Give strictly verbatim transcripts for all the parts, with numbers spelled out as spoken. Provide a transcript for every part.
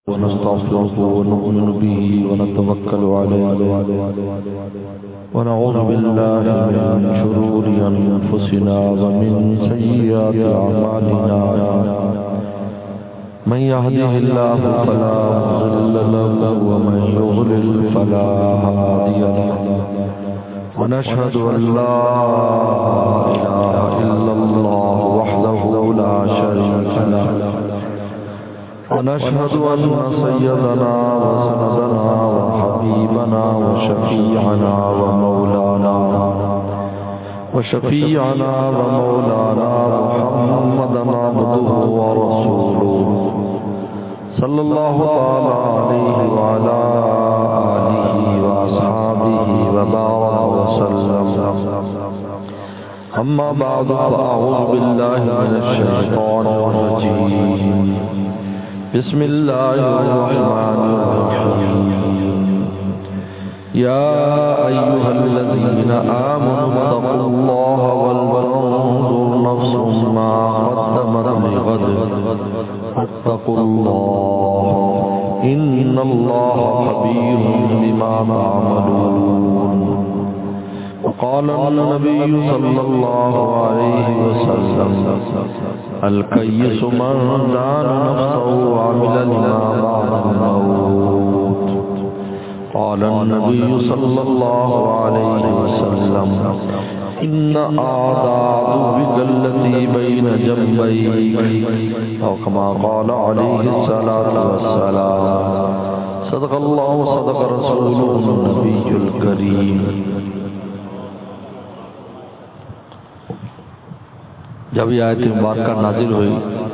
ونستغفره ونؤمن به ونتوكل عليه ونعوذ بالله من شرور أنفسنا ومن سيئات أعمالنا من يهده الله فلا مضل له ومن يضلل فلا هادي له ونشهد أن لا إله إلا الله وحده لا شريك له ونشهد أن سيدنا وسندنا وحبيبنا وشفيعنا ومولانا وشفيعنا ومولانا محمدا عبده ورسوله صلى الله تعالى عليه وعلى آله وأصحابه وبارك وسلم. أما بعد فأعوذ بالله من الشيطان الرجيم. بسم الله الرحمن الرحيم. يا أيها الذين آمنوا اتقوا الله ولتنظر نفس ما قدمت لغد واتقوا الله إن الله خبير بما تعملون. وقال النبي صلى الله عليه وسلم الكيس من دان نفسه وعمل لما بعد الموت. قال النبي صلى الله عليه وسلم إن أعداء عدوك التي بين جنبيك أو كما قال عليه الصلاة والسلام. صدق الله وصدق رسوله النبي الكريم. جب یہ آیت مبارکہ نازل ہوئی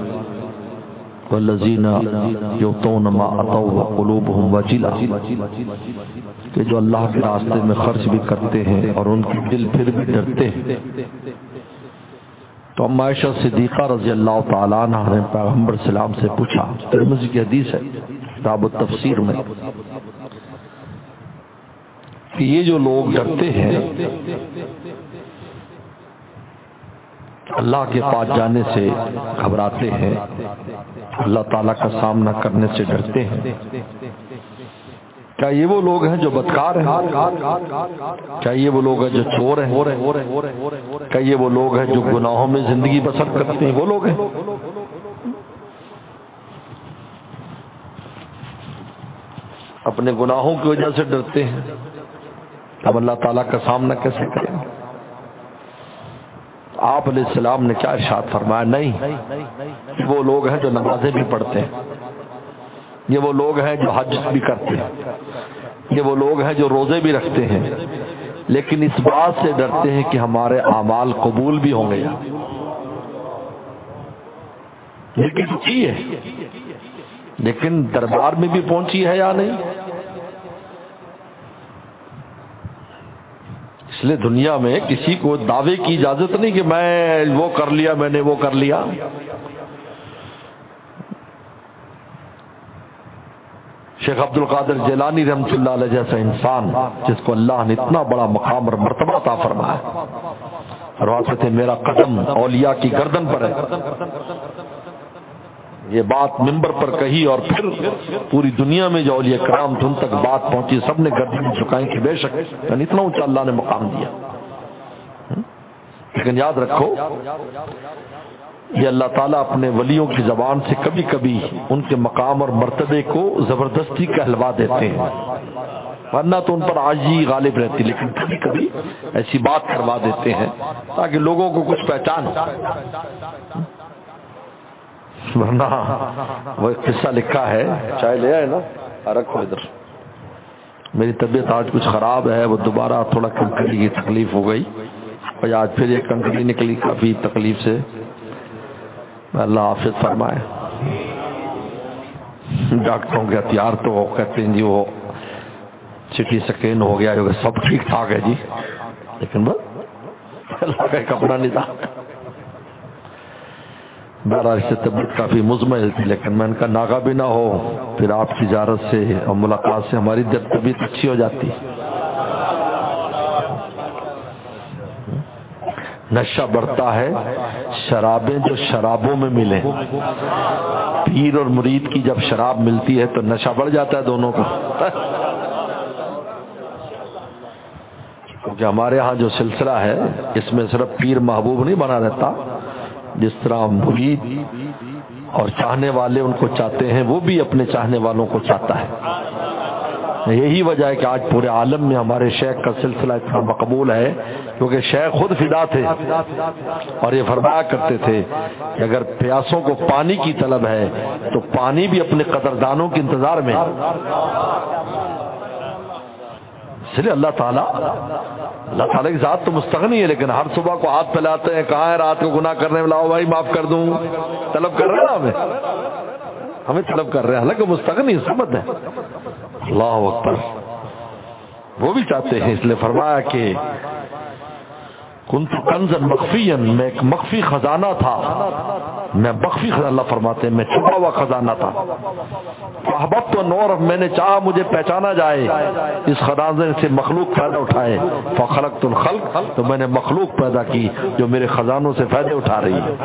والذین یؤتون ما اتوا وقلوبهم وجلہ کہ جو اللہ کے راستے میں خرچ بھی کرتے ہیں اور ان کی دل پھر بھی ڈرتے ہیں، تو ام عائشہ صدیقہ رضی اللہ تعالیٰ عنہ نے پیغمبر سلام سے پوچھا، ترمذی کی حدیث ہے کتاب التفسیر میں، کہ یہ جو لوگ ڈرتے ہیں اللہ کے پاس جانے سے گھبراتے ہیں، اللہ تعالیٰ کا سامنا کرنے سے ڈرتے ہیں، کیا یہ وہ لوگ ہیں جو بدکار ہیں؟ کیا یہ وہ لوگ ہیں جو چور ہیں؟ کیا یہ وہ لوگ ہیں جو گناہوں میں زندگی بسر کرتے ہیں؟ وہ لوگ ہیں؟ اپنے گناہوں کی وجہ سے ڈرتے ہیں، اب اللہ تعالیٰ کا سامنا کیسے کریں؟ آپ علیہ السلام نے کیا ارشاد فرمایا؟ نہیں، وہ لوگ ہیں جو نمازیں بھی پڑھتے ہیں، یہ وہ لوگ ہیں جو حج بھی کرتے ہیں، یہ وہ لوگ ہیں جو روزے بھی رکھتے ہیں، لیکن اس بات سے ڈرتے ہیں کہ ہمارے اعمال قبول بھی ہوں گے. لیکن کی ہے، لیکن دربار میں بھی پہنچی ہے یا نہیں؟ اس لیے دنیا میں کسی کو دعوے کی اجازت نہیں کہ میں وہ کر لیا، میں نے وہ کر لیا. شیخ عبد القادر جیلانی رحمۃ اللہ علیہ جیسا انسان جس کو اللہ نے اتنا بڑا مقام اور مرتبہ عطا فرمایا، اور واسطے تھے میرا قدم اولیاء کی گردن پر ہے، یہ بات منبر پر کہی اور پھر پوری دنیا میں جو اولیاء کرام تم تک بات پہنچی سب نے گردن جھکائیں کہ بے شک یعنی اتنا اونچا اللہ نے مقام دیا. لیکن یاد رکھو یہ اللہ تعالیٰ اپنے ولیوں کی زبان سے کبھی کبھی ان کے مقام اور مرتبے کو زبردستی کہلوا دیتے ہیں، ورنہ تو ان پر عاجزی غالب رہتی، لیکن کبھی کبھی ایسی بات کروا دیتے ہیں تاکہ لوگوں کو کچھ پہچان ہو. ورنہ وہ ایک قصہ لکھا ہے، چائے لے آئے نا، رکھو ادھر. میری طبیعت آج کچھ خراب ہے، وہ دوبارہ تھوڑا کنکڑی کی تکلیف ہو گئی، اور آج پھر ایک کنکڑی نکلی کافی تکلیف سے. اللہ حافظ فرمائے. ڈاکٹروں کے ہتھیار تو کہتے ہیں جی وہ سٹی سکین ہو گیا، سب ٹھیک ٹھاک ہے جی، لیکن بس اللہ کا ایک اپنا نظام. بہرحال سے طبیعت کافی مزمل تھی، لیکن میں ان کا ناغہ بھی نہ ہو، پھر آپ کی زیارت سے اور ملاقات سے ہماری طبیعت اچھی ہو جاتی. نشہ بڑھتا ہے شرابیں جو شرابوں میں ملیں. پیر اور مرید کی جب شراب ملتی ہے تو نشہ بڑھ جاتا ہے دونوں کا. کیونکہ ہمارے ہاں جو سلسلہ ہے اس میں صرف پیر محبوب نہیں بنا رہتا، جس طرح مرید اور چاہنے والے ان کو چاہتے ہیں وہ بھی اپنے چاہنے والوں کو چاہتا ہے. یہی وجہ ہے کہ آج پورے عالم میں ہمارے شیخ کا سلسلہ اتنا مقبول ہے، کیونکہ شیخ خود فدا تھے اور یہ فرمایا کرتے تھے کہ اگر پیاسوں کو پانی کی طلب ہے تو پانی بھی اپنے قدردانوں کے انتظار میں. اس لیے اللہ تعالیٰ اللہ تعالیٰ کی ذات تو مستغنی ہے، لیکن ہر صبح کو ہاتھ پھیلاتے ہیں، کہاں ہے رات کو گناہ کرنے میں، لاؤ بھائی معاف کر دوں. طلب کر رہے ہیں نا ہمیں ہمیں طلب کر رہے ہیں، حالانکہ مستغنی سمجھ ہے. اللہ اکبر. وہ بھی چاہتے ہیں، اس لیے فرمایا کہ کنت کنزا مخفیا، میں ایک مخفی خزانہ تھا، میں مخفی خزانہ، اللہ فرماتے ہیں میں چھپا ہوا خزانہ تھا. احببت نور، میں نے چاہا مجھے پہچانا جائے، اس خزانے سے مخلوق فائدہ اٹھائے. فخلقت الخلق، تو میں نے مخلوق پیدا کی جو میرے خزانوں سے فائدے اٹھا رہی ہے.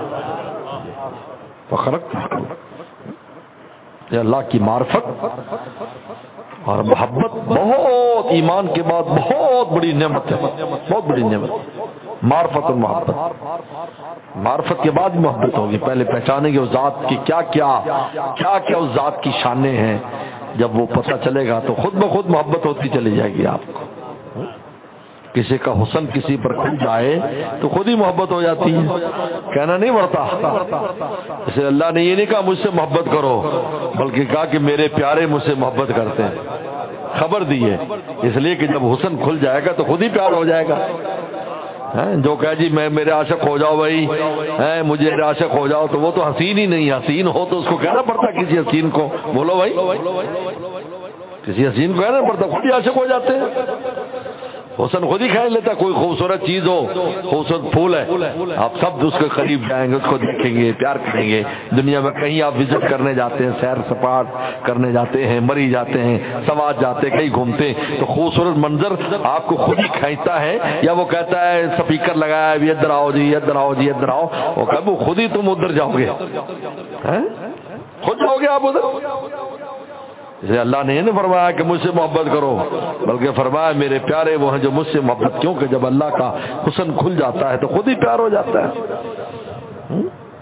فخلقت الخلق، یہ اللہ کی معرفت اور محبت بہت ایمان کے بعد بہت بڑی نعمت ہے، بہت بڑی نعمت. معرفت اور محبت، معرفت کے بعد محبت ہوگی. پہلے پہچانیں گے اس ذات کی کیا کیا کیا کیا اس ذات کی شانیں ہیں. جب وہ پتہ چلے گا تو خود بخود محبت ہوتی چلی جائے گی آپ کو. کسی کا حسن کسی پر کھل جائے تو خود ہی محبت ہو جاتی ہے، کہنا نہیں پڑتا. اسے اللہ نے یہ نہیں کہا مجھ سے محبت کرو، بلکہ کہا کہ میرے پیارے مجھ سے محبت کرتے ہیں. خبر دی ہے، اس لیے کہ جب حسن کھل جائے گا تو خود ہی پیار ہو جائے گا. جو کہے جی میں میرے عاشق ہو جاؤ بھائی، مجھے میرے عاشق ہو جاؤ، تو وہ تو حسین ہی نہیں. حسین ہو تو اس کو کہنا پڑتا کسی حسین کو، بولو بھائی، کسی حسین کو کہنا پڑتا، خود ہی عاشق ہو جاتے ہیں. حسن خود ہی کھینچ لیتا. کوئی خوبصورت چیز ہو، خوبصورت پھول ہے، آپ سب اس کے قریب جائیں گے، اس کو دیکھیں گے، پیار کریں گے. دنیا میں کہیں آپ وزٹ کرنے جاتے ہیں، سیر سپاٹ کرنے جاتے ہیں، مری جاتے ہیں، سوات جاتے ہیں، کہیں گھومتے ہیں، تو خوبصورت منظر آپ کو خود ہی کھینچتا ہے، یا وہ کہتا ہے سپیکر لگایا ہے ادھر آؤ جی ادھر آؤ جی ادھر آؤ، وہ کہ وہ خود ہی تم ادھر جاؤ گے، خود جاؤ گے آپ ادھر. اسے اللہ نے یہ نہیں فرمایا کہ مجھ سے محبت کرو، بلکہ فرمایا میرے پیارے وہ ہیں جو مجھ سے محبت. کیونکہ جب اللہ کا حسن کھل جاتا ہے تو خود ہی پیار ہو جاتا ہے.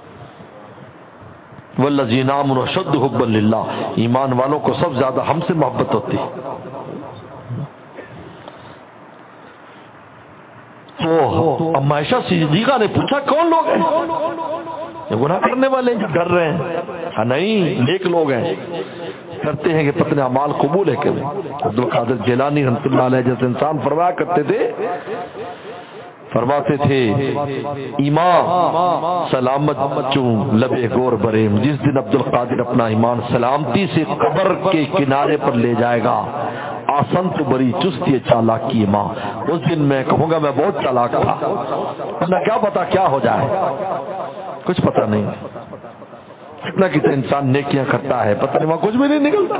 والذین آمنوا اشد حبا للہ، ایمان والوں کو سب زیادہ ہم سے محبت ہوتی. تو اب عائشہ صدیقہ نے پوچھا کون لوگ ہیں یہ گناہ کرنے والے جو ڈر رہے ہیں؟ نہیں، نیک لوگ ہیں، کرتے ہیں کہ پتنے اعمال قبول ہے. کہ عبد القادر جیلانی رحمۃ اللہ علیہ جیسے انسان فرمایا کرتے تھے، فرماتے تھے ایمان سلامت چون لبے گور بریم، جس دن عبد القادر اپنا ایمان سلامتی سے قبر کے کنارے پر لے جائے گا، آسن تو بری چستی چالاکی ماں، اس دن میں کہوں گا میں بہت چالاک تھا، نہ کیا پتا کیا ہو جائے، کچھ پتہ نہیں. کتنا کتنا انسان نیکیاں کرتا ہے، پتہ نہیں وہاں کچھ بھی نہیں نکلتا.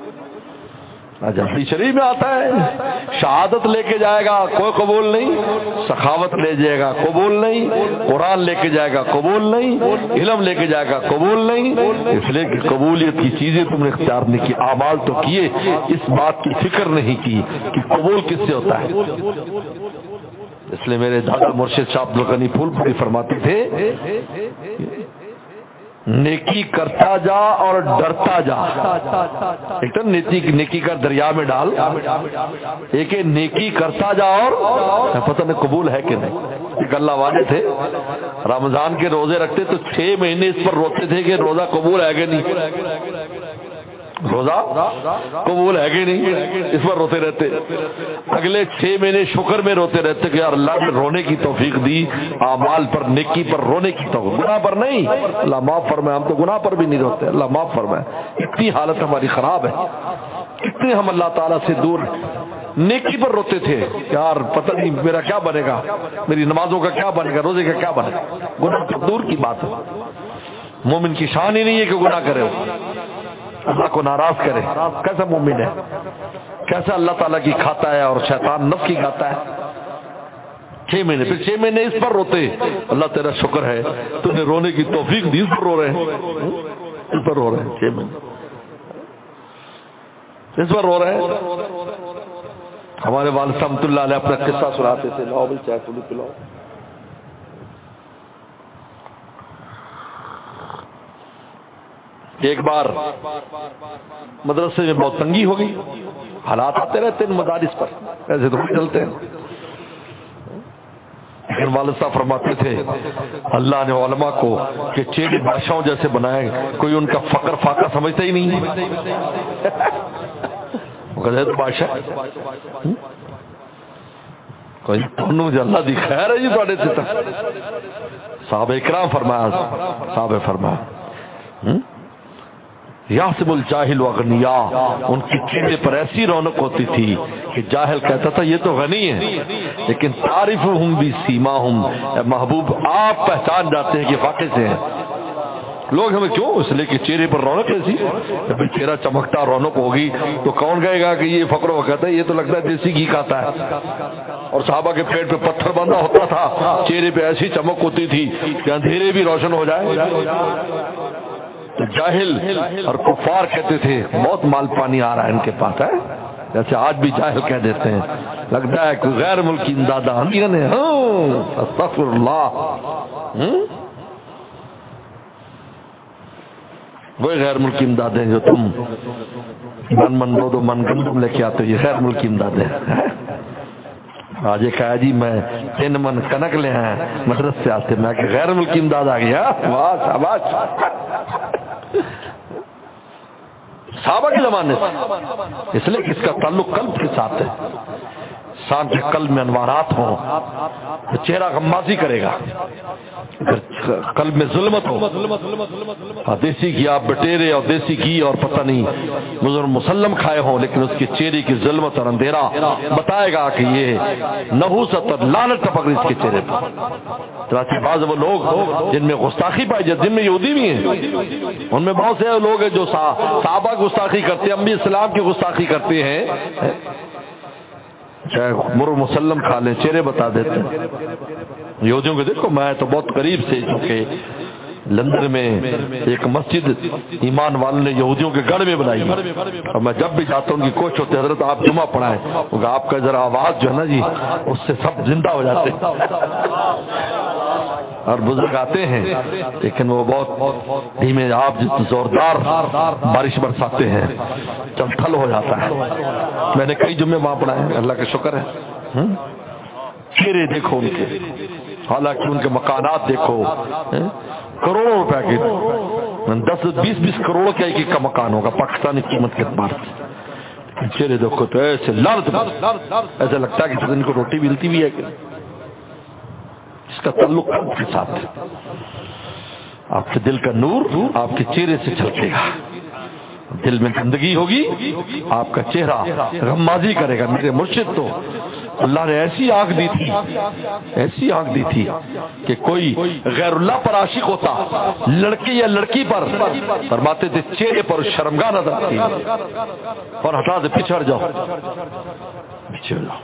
حدیث شریف میں آتا ہے شہادت لے کے جائے گا کوئی قبول نہیں، سخاوت لے جائے گا قبول نہیں، قرآن لے کے جائے گا قبول نہیں، علم لے کے جائے گا قبول نہیں. اس لیے کہ قبولیت کی چیزیں تم نے اختیار نہیں کی، اعمال تو کیے، اس بات کی فکر نہیں کی کہ قبول کس سے ہوتا ہے. اس لیے میرے دادا مرشد شاہ عبد الغنی پھول پوری فرماتے تھے نیکی کرتا جا اور ڈرتا جا. ایک تو نیکی نیکی کا دریا میں ڈال، ایک نیکی کرتا جا اور پتہ نہیں قبول ہے کہ نہیں. ایک اللہ والے تھے رمضان کے روزے رکھتے تو چھ مہینے اس پر روتے تھے کہ روزہ قبول ہے کہ نہیں، روزہ قبول ہے کہ نہیں، اس پر روتے رہتے. اگلے چھ مہینے شکر میں روتے رہتے کہ یار اللہ نے رونے کی توفیق دی، اعمال پر نیکی پر رونے کی توفیق، گناہ پر نہیں. اللہ معاف فرمائے، ہم تو گناہ پر بھی نہیں روتے، اللہ معاف فرمائے. اتنی حالت ہماری خراب ہے، اتنے ہم اللہ تعالیٰ سے دور. نیکی پر روتے تھے یار پتہ نہیں میرا کیا بنے گا، میری نمازوں کا کیا بنے گا، روزے کا کیا بنے گا. گناہ تو دور کی بات ہے، مومن کی شان ہی نہیں ہے کہ گناہ کرے، اللہ کو ناراض کرے. کیسا مومن ہے، کیسا اللہ تعالیٰ کی کھاتا ہے اور شیطان نفس کی کھاتا ہے. چھ مہینے پھر چھ مہینے اس پر روتے، اللہ تیرا شکر ہے تو نے رونے کی توفیق دی، اس پر رو رہے ہیں. اس پر رو رہے ہیں چھ مہینے اس پر رو رہے ہیں. ہمارے والد رحمۃ اللہ علیہ اپنا قصہ سناتے تھے. لاؤ بھائی چائے تھوڑی پلاؤ. ایک بار مدرسے میں بہت تنگی ہو گئی. حالات آتے رہتے ہیں مدارس پر, ایسے تو چلتے ہیں. لیکن والد صاحب فرماتے تھے اللہ نے علماء کو کہ چیڑے بادشاہوں جیسے بنائے, کوئی ان کا فقر فاقہ سمجھتا ہی نہیں. بادشاہ کوئی مجھے اللہ دی خیر ہے جی تھوڑے سے. صحابہ اکرام فرمایا صحابہ فرمایا یحسب الجاہل اغنیاء, ان کی چہرے پر ایسی رونق ہوتی تھی کہ جاہل کہتا تھا یہ تو غنی ہے, لیکن تعریفہم بسیماہم, محبوب آپ پہچان جاتے ہیں کہ واقعی سے ہیں. لوگ ہمیں کیوں, اس لیے کہ چہرے پر رونق ایسی, جب چہرہ چمکتا رونق ہوگی تو کون کہے گا کہ یہ فقر و کہتا ہے یہ تو لگتا ہے دیسی گھی کھاتا ہے. اور صحابہ کے پیٹ پہ پتھر بندھا ہوتا تھا, چہرے پہ ایسی چمک ہوتی تھی کہ اندھیرے بھی روشن ہو جائے. تو جاہل اور کفار کہتے تھے بہت مال پانی آ رہا ہے ان کے پاس ہے, جیسے آج بھی جاہل کہہ دیتے ہیں لگتا ہے کوئی غیر ملکی امداد امیر نے. استغفر اللہ, وہی غیر ملکی امدادیں جو تم من من دو دو من گندم لے کے آتے ہو, یہ غیر ملکی امدادیں. آج ایک آیا جی میں تین من کنک لے ہیں مدرس سے آتے, میں کہ غیر ملکی امداد آ گیا. واہ شاباش. صحابہ کے زمانے سے, اس لیے کہ اس کا تعلق قلب کے ساتھ ہے. انسان کے قلب میں انوارات ہوں تو چہرہ غمازی کرے گا. اگر قلب میں ظلمت ہو, دیسی گھی آپ بٹیرے اور دیسی گھی اور پتہ نہیں بزرگ مسلم کھائے ہوں, لیکن اس کے چہرے کی ظلمت اور اندھیرا بتائے گا کہ یہ نحوست اور لعنت ٹپک رہی اس کے چہرے پر. بعض وہ لوگ جن میں گستاخی پائی جاتی, جن میں یہودی بھی ہیں, ان میں بہت سے لوگ ہیں جو صحابہ کی گستاخی کرتے ہیں, انبیاء اسلام کی گستاخی کرتے ہیں. چاہے مر مسلم کھا لیں چہرے بتا دیتے ہیں. یہودیوں کو دیکھو, میں تو بہت قریب سے, کیونکہ لندن میں ایک مسجد ایمان والوں نے یہودیوں کے گڑھ میں بنائی, اور میں جب بھی جاتا ہوں ان کی کوشش ہوتی ہے حضرت آپ جمعہ پڑھائیں, کیونکہ آپ کا ذرا آواز جو ہے نا جی اس سے سب زندہ ہو جاتے ہیں. اور بزرگ آتے ہیں لیکن وہ بہت دھیمے, آپ زوردار بارش برساتے ہیں جب تھل ہو جاتا ہے. میں نے کئی جمعے وہاں پڑھائے, اللہ کا شکر ہے. چہرے دیکھو ان کے, حالانکہ ان کے مکانات دیکھو کروڑوں روپے کے, دس بیس بیس کروڑ کا ایک ایک کا مکان ہوگا پاکستانی قیمت کے اعتبار سے. چہرے دیکھو تو ایسے لڑتے, ایسا لگتا ہے کہ ان کو روٹی ملتی بھی ہے کہ اس کا تعلق قلب کے ساتھ ہے. آپ کے دل کا نور آپ کے چہرے سے چھلکے گا. دل میں گندگی ہوگی آپ کا چہرہ غمازی کرے گا. میرے مرشد تو اللہ نے ایسی آنکھ دی تھی, ایسی آنکھ دی تھی کہ کوئی غیر اللہ پر عاشق ہوتا, لڑکی یا لڑکی پر, فرماتے تھے چہرے پر شرمگاہ نظر آتی اور ہٹا دے, پچھڑ جاؤ پچھڑ جاؤ.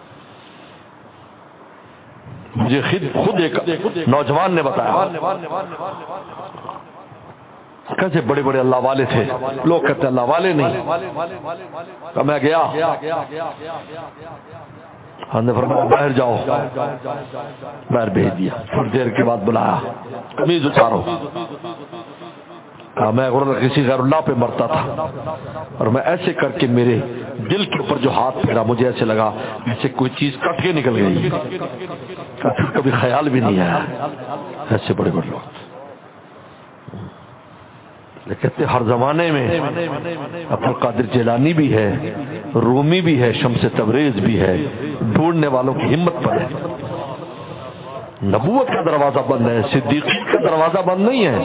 مجھے خود ایک نوجوان نے بتایا, کیسے بڑے بڑے اللہ والے تھے, لوگ کہتے اللہ والے نہیں. تو میں گیا, ہم نے فرمایا باہر جاؤ, باہر بھیج دیا. تھوڑی دیر کے بعد بلایا, قمیض اتارو. میں کسی غیر اللہ پہ مرتا تھا, اور میں ایسے کر کے میرے دل کے اوپر جو ہاتھ پھیرا مجھے ایسے لگا جیسے کوئی چیز کٹ کے نکل گئی, کبھی خیال بھی نہیں آیا. ایسے بڑے بڑے لوگ کہتے ہر زمانے میں عبد القادر جیلانی بھی ہے, رومی بھی ہے, شمس تبریز بھی ہے. ڈھونڈنے والوں کی ہمت پر ہے. نبوت کا دروازہ بند ہے, صدیقین کا دروازہ بند نہیں ہے,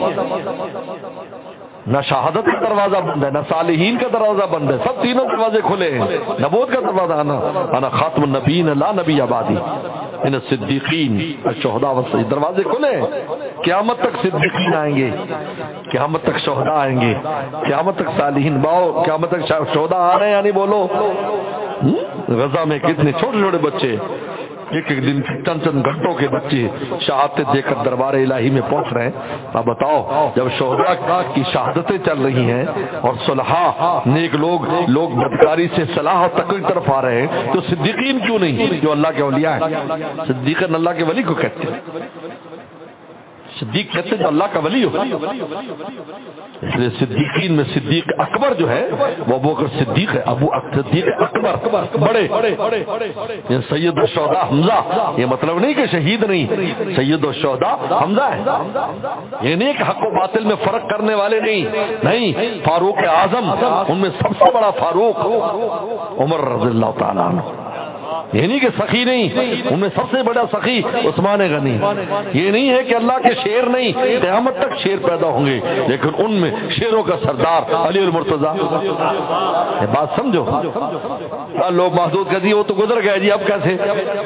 نہ شہادت کا دروازہ بند ہے, نہ صالحین کا دروازہ بند ہے. سب تینوں دروازے کھلے ہیں. نبوت کا دروازہ انا انا خاتم النبیین لا نبی آبادی ان الصدیقین الشہداء والصالحین, دروازے کھلے ہیں. قیامت تک صدیقین آئیں گے, قیامت تک شہداء آئیں گے, قیامت تک صالحین. باؤ قیامت تک شہداء آ رہے ہیں یعنی بولو. غزہ میں کتنے چھوٹے چھوٹے بچے ایک ایک دن چند چند گھنٹوں کے بچے شہادت دے کر دربار الہی میں پہنچ رہے ہیں. اب بتاؤ جب شہداء کی شہادتیں چل رہی ہیں اور صلحاء نیک لوگ لوگ بدکاری سے صلاح اور تقوی کی طرف آ رہے ہیں تو صدیقین کیوں نہیں جو اللہ کے اولیاء ہیں؟ صدیقین اللہ کے ولی کو کہتے ہیں. صدیق کہتے ہیں جو اللہ کا ولی ہو. اس لیے صدیقین میں صدیق اکبر جو ہے وہ ابو بکر صدیق ہے. ابو صدیق اکبر بڑے. سید الشہداء حمزہ یہ مطلب نہیں کہ شہید نہیں، سید الشہداء حمزہ ہے. یہ نہیں کہ حق و باطل میں فرق کرنے والے نہیں نہیں فاروق اعظم ان میں سب سے بڑا فاروق عمر رضی اللہ تعالیٰ عنہ. یہ نہیں کہ سخی نہیں، ان میں سب سے بڑا سخی عثمان غنی. یہ نہیں ہے کہ اللہ کے شیر نہیں، قیامت تک شیر پیدا ہوں گے، لیکن ان میں شیروں کا سردار علی المرتضیٰ. یہ بات سمجھو. لوگ محدود کہتے ہیں وہ تو گزر گئے جی اب کیسے.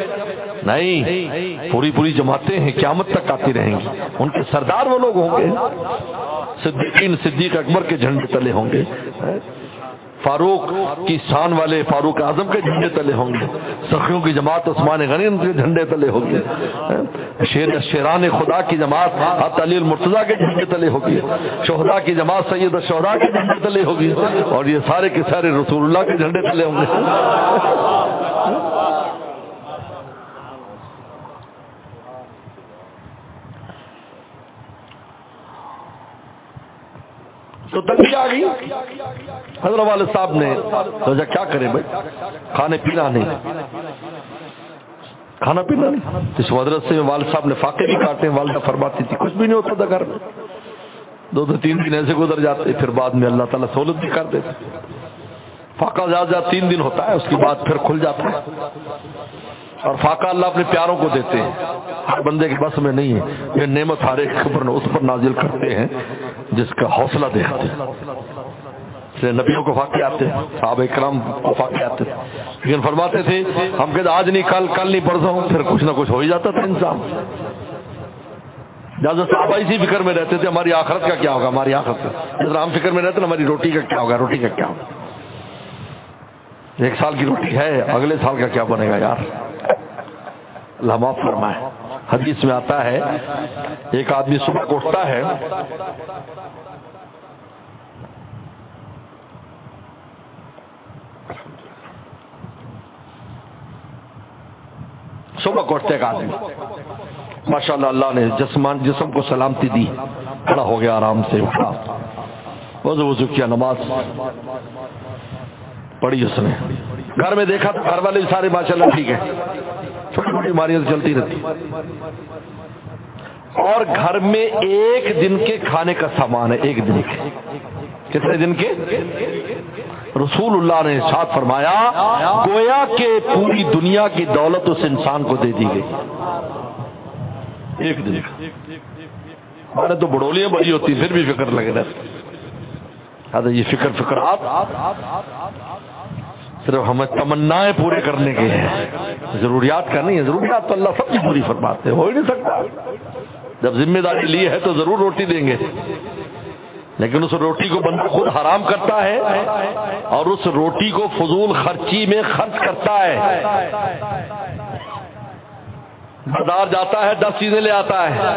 نہیں، پوری پوری جماعتیں ہیں قیامت تک آتی رہیں گی، ان کے سردار وہ لوگ ہوں گے. صدیقین صدیق اکبر کے جھنڈے تلے ہوں گے، فاروق کی شان والے فاروق اعظم کے جھنڈے تلے ہوں گے، سخیوں کی جماعت عثمان غنی ان کے جھنڈے تلے ہوگی، شیر شیران خدا کی جماعت حضرت علی المرتضیٰ کے جھنڈے تلے ہوگی، شہداء کی جماعت سید الشہداء کے جھنڈے تلے ہوگی، اور یہ سارے کے سارے رسول اللہ کے جھنڈے تلے ہوں گے. تو تنگی آ گئی. حضرت والد صاحب نے سوچا کیا کرے بھائی، کھانے پینا نہیں، کھانا پینا نہیں. اس مدرسے سے والد صاحب نے فاقے بھی کاٹے. والدہ فرماتی تھی کچھ بھی نہیں ہوتا تھا گھر میں، دو دو تین دن ایسے گزر جاتے، پھر بعد میں اللہ تعالیٰ سہولت بھی کر دیتے. فاقہ زیادہ زیادہ تین دن ہوتا ہے، اس کے بعد پھر کھل جاتا ہے. اور فاقہ اللہ اپنے پیاروں کو دیتے ہیں، ہر بندے کے بس میں نہیں ہے. یہ نعمت ہر ایک پر اس پر نازل کرتے ہیں جس کا حوصلہ دیکھتے ہیں. نبیوں کو فاقے آتے ہیں، صحابہ کرام کو فاقے آتے ہیں، لیکن فرماتے تھے ہم کہتے آج نہیں کل، کل نہیں پرسوں، پھر کچھ نہ کچھ ہو ہی جاتا تھا انسان. جب صحابہ اسی فکر میں رہتے تھے ہماری آخرت کا کیا ہوگا، ہماری آخرت کا. جس ہم فکر میں رہتے ہیں ہماری روٹی کا کیا ہوگا، روٹی کا کیا ہوگا. ایک سال کی روٹی ہے، اگلے سال کا کیا بنے گا یار. اللہ معاف فرمائے. حدیث میں آتا ہے ایک آدمی صبح کو اٹھتا ہے، صبح کو اٹھتے ایک آدمی ماشاء اللہ اللہ نے جسمان جسم کو سلامتی دی، کھڑا ہو گیا آرام سے، اٹھا وضو وضو کیا، نماز پڑھی. اس نے گھر میں دیکھا تو گھر والے سارے ماشاء اللہ ٹھیک ہے، چھوٹی چھوٹی بیماریاں چلتی رہتی، اور گھر میں ایک دن کے کھانے کا سامان ہے. ایک دن کے کتنے دن کے؟ رسول اللہ نے ارشاد فرمایا گویا کہ پوری دنیا کی دولت اس انسان کو دے دی گئی ایک دن کا. ہمارے تو بڑولیاں بڑی ہوتی پھر بھی فکر لگے رہتے. یہ فکر فکر آپ صرف ہمیں تمنائیں پورے کرنے کے ہیں، ضروریات کا نہیں ہے. ضروریات تو اللہ سب کی پوری فرماتے ہیں، ہو ہی نہیں سکتا. جب ذمہ داری لی ہے تو ضرور روٹی دیں گے، لیکن اس روٹی کو بندہ خود حرام کرتا ہے اور اس روٹی کو فضول خرچی میں خرچ کرتا ہے. بازار جاتا ہے دس چیزیں لے آتا ہے.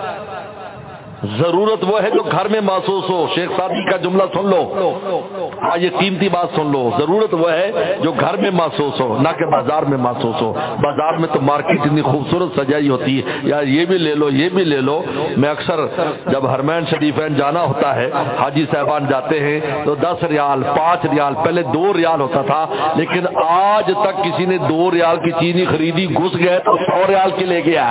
ضرورت وہ ہے جو گھر میں محسوس ہو. شیخ سعدی کا جملہ سن لو، ہاں یہ قیمتی بات سن لو. ضرورت وہ ہے جو گھر میں محسوس ہو، نہ کہ بازار میں محسوس ہو. بازار میں تو مارکیٹ اتنی خوبصورت سجائی ہوتی ہے، یار یہ بھی لے لو یہ بھی لے لو. میں اکثر جب حرمین شریفین جانا ہوتا ہے، حاجی صاحبان جاتے ہیں تو دس ریال پانچ ریال پہلے دو ریال ہوتا تھا، لیکن آج تک کسی نے دو ریال کی چیز نہیں خریدی. گھس گئے تو سو ریال کی لے گیا.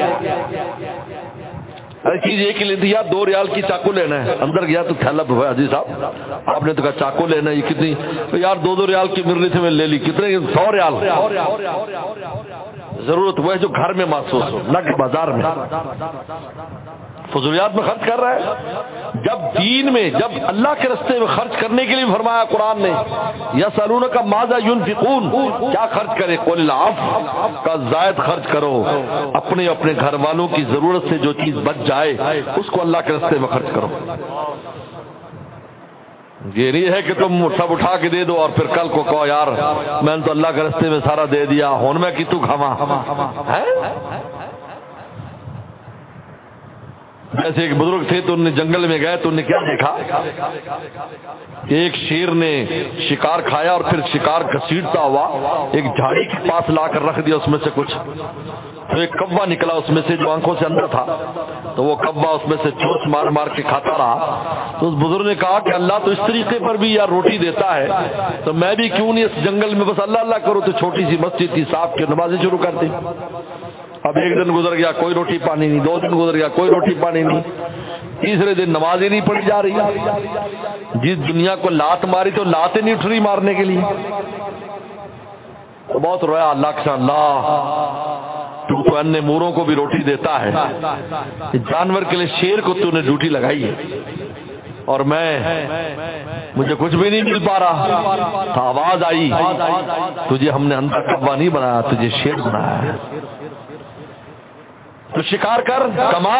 ہر چیز ایک ہی لیتی ہے. دو ریال کی چاقو لینا ہے، اندر گیا تو تھیلا حاجی صاحب آپ نے تو کہا چاقو لینا ہے، یہ کتنی؟ تو یار دو دو ریال کی مل رہی تھی میں لے لی. کتنے؟ سو ریال. ضرورت وہ ہے جو گھر میں محسوس ہو، نہ کہ بازار میں. فضولیات میں خرچ کر رہا ہے. جب دین میں جب اللہ کے راستے میں خرچ کرنے کے لیے فرمایا قرآن نے یسألونک ماذا ينفقون، کیا خرچ کرے؟ قل العفو، کا زائد خرچ کرو. اپنے اپنے گھر والوں کی ضرورت سے جو چیز بچ جائے اس کو اللہ کے راستے میں خرچ کرو. یہ نہیں ہے کہ تم سب اٹھا کے دے دو اور پھر کل کو کہو یار میں نے تو اللہ کے راستے میں سارا دے دیا ہون میں کتوں کھاواں ہے۔ جیسے ایک بزرگ تھے تو انہیں جنگل میں گئے تو انہیں کیا دیکھا کہ ایک شیر نے شکار کھایا اور پھر شکار گھسیٹتا ہوا ایک جھاڑی کے پاس لا کر رکھ دیا اس میں سے کچھ، تو ایک کوا نکلا اس میں سے جو آنکھوں سے اندر تھا، تو وہ کوا اس میں سے چوچ مار مار کے کھاتا رہا۔ تو اس بزرگ نے کہا کہ اللہ تو اس طریقے پر بھی یار روٹی دیتا ہے تو میں بھی کیوں نہیں اس جنگل میں بس اللہ اللہ کروں۔ تو چھوٹی سی مسجد تھی، صاحب کی نمازیں شروع کر دی۔ اب ایک دن گزر گیا کوئی روٹی پانی نہیں، دو دن گزر گیا کوئی روٹی پانی نہیں، تیسرے دن نماز ہی نہیں پڑھی جا رہی۔ جس دنیا کو لات ماری تو لات ہی نہیں اٹھ رہی مارنے کے لیے، تو بہت رویا اللہ کے ساتھ، اللہ تو تو ان موروں کو بھی روٹی دیتا ہے، جانور کے لیے شیر کو تو نے ڈیوٹی لگائی ہے اور میں مجھے کچھ بھی نہیں مل پا رہا۔ تو آواز آئی تجھے ہم نے اندھا کبا نہیں بنایا، تجھے شیر بنایا ہے، تو شکار کر کما۔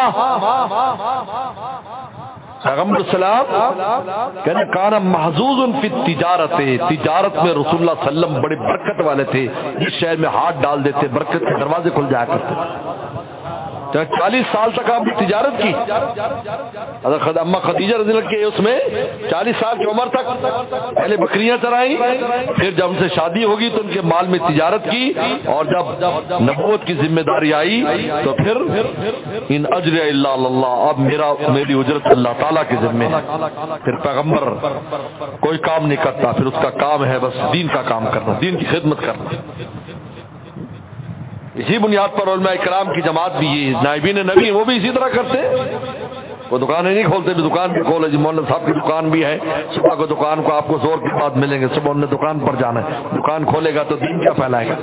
پیغمبر السلام کہنے کانا محظوظ فی التجارت، تجارت میں رسول اللہ صلی اللہ علیہ وسلم بڑے برکت والے تھے، جس شہر میں ہاتھ ڈال دیتے برکت کے دروازے کھل جایا کرتے۔ چالیس سال تک آپ نے تجارت کی، حضرت اما خدیجہ رضی اللہ کے اس میں چالیس سال کی عمر تک پہلے بکریاں چرائیں، پھر جب ان سے شادی ہوگی تو ان کے مال میں تجارت کی، اور جب نبوت کی ذمہ داری آئی تو پھر ان اجر الا اللہ، اب میرا میری اجرت اللہ تعالیٰ کے ذمہ ہے۔ پھر پیغمبر کوئی کام نہیں کرتا، پھر اس کا کام ہے بس دین کا کام کرنا، دین کی خدمت کرنا۔ اسی بنیاد پر علماء کرام کی جماعت بھی یہ نائبین نبی وہ بھی اسی طرح کرتے، وہ دکانیں نہیں کھولتے، بھی دکان بھی کھولے، جی مولانا صاحب کی دکان بھی ہے، صبح کو دکان کو آپ کو زور کے بعد ملیں گے، صبح انہیں دکان پر جانا ہے، دکان کھولے گا تو دین کیا پھیلائے گا۔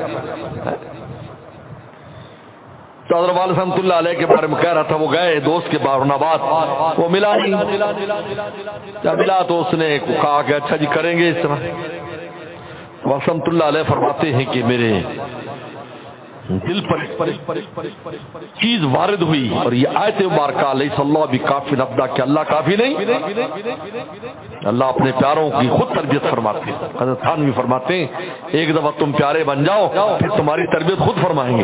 تو حضرت والد رحمۃ اللہ علیہ کے بارے میں کہہ رہا تھا، وہ گئے دوست کے بارون آباد، وہ ملا نہیں، جب ملا تو اس نے کہا کہ اچھا جی کریں گے اس طرح۔ رحمۃ اللہ علیہ فرماتے ہیں کہ میرے دل پر چیز وارد ہوئی اور یہ آیت مبارکہ لیس اللہ بکاف عبدہ کہ اللہ کافی نہیں، اللہ اپنے پیاروں کی خود تربیت فرماتے ہیں۔ حضرت تھانوی فرماتے ہیں ایک دفعہ تم پیارے بن جاؤ پھر تمہاری تربیت خود فرمائیں گے۔